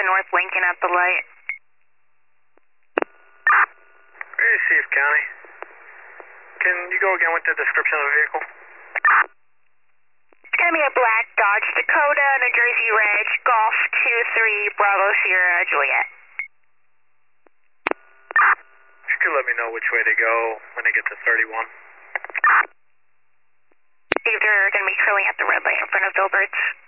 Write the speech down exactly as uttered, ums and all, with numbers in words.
North Lincoln at the light. Receive, County. Can you go again with the description of the vehicle? It's going to be a black Dodge Dakota, New Jersey Reg, Golf two three Bravo Sierra Juliet. You can let me know which way they go when they get to thirty-one. They're going to be curling at the red light in front of Billboards.